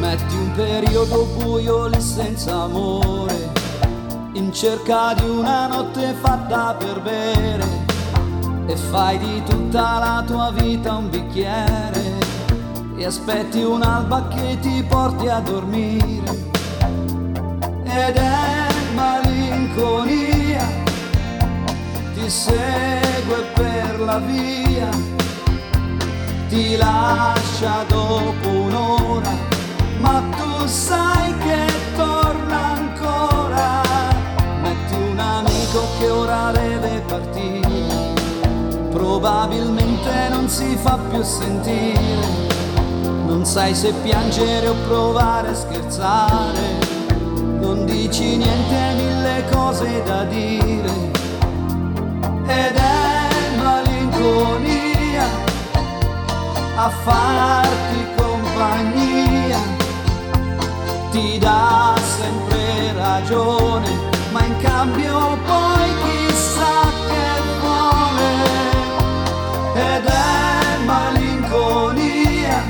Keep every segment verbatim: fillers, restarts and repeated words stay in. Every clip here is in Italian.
Metti un periodo buio lì senza amore, in cerca di una notte fatta per bere, e fai di tutta la tua vita un bicchiere e aspetti un'alba che ti porti a dormire. Ed è malinconia, ti segue per la via, ti lascia dopo un'ora, ma tu sai che torna ancora. Metti un amico che ora deve partire, probabilmente non si fa più sentire, non sai se piangere o provare a scherzare, non dici niente, mille cose da dire. Ed è malinconia a farti compagnia, ti dà sempre ragione, ma in cambio poi chissà che vuole. Ed è malinconia,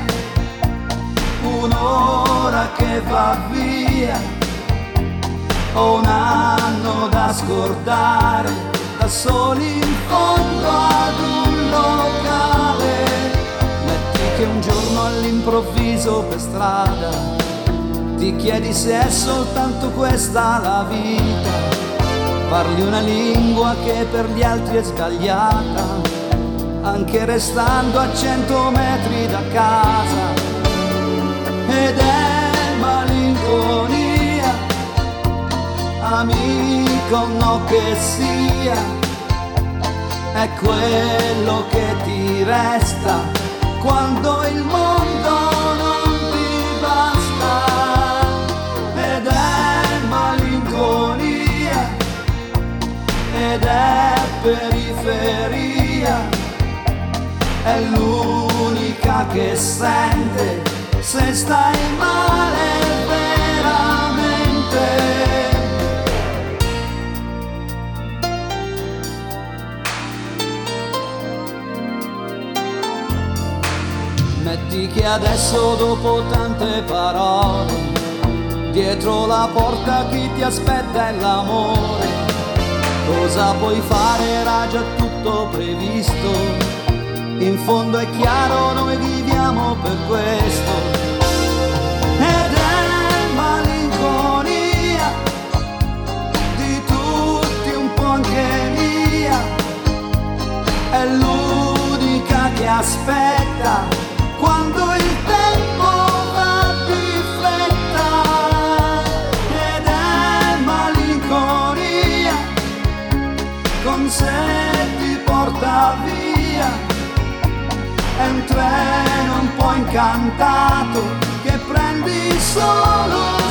un'ora che va via, o un anno da scordare, da soli in fondo ad un locale. Metti che un giorno all'improvviso per strada ti chiedi se è soltanto questa la vita, parli una lingua che per gli altri è sbagliata, anche restando a cento metri da casa. Ed è malinconia, amico no che sia, è quello che ti resta quando il mondo non ti basta. Ed è malinconia, ed è periferia, è l'unica che sente se stai male veramente. Metti che adesso dopo tante parole, dietro la porta chi ti aspetta è l'amore. Cosa puoi fare? Era già tutto previsto, in fondo è chiaro noi viviamo per questo. Ed è malinconia di tutti, un po' anche mia, è l'unica che aspetta quando il tempo va di fretta. Ed è malinconia, con sé ti porta via, è un treno un po' incantato che prendi solo